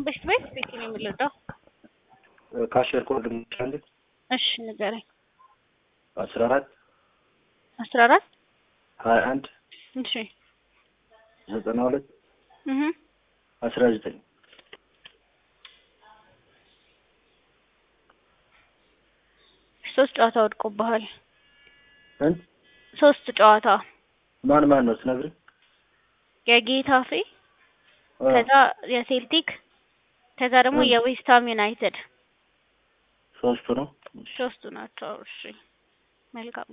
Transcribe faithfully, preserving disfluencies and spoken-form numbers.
በስት ቤት ቤት ነው የሚለው ካሸር ኮድ ምንድነው? እሺ ንገረኝ። አስራ አራት አስራ አራት ሀያ አንድ እሺ ዘጠና ሁለት እህ አስራ ዘጠኝ ሶስት ጨዋታ ወድቆብሃል። እን ሶስት ጨዋታ ማን ማን ነው ትነግረኝ? የጌታፌ ከዛ የሴልቲክ ከዛ ደግሞ የዌስትሃም ዩናይትድ ሶስቱ ነው። ሶስቱ ናቸው። እሺ መልካም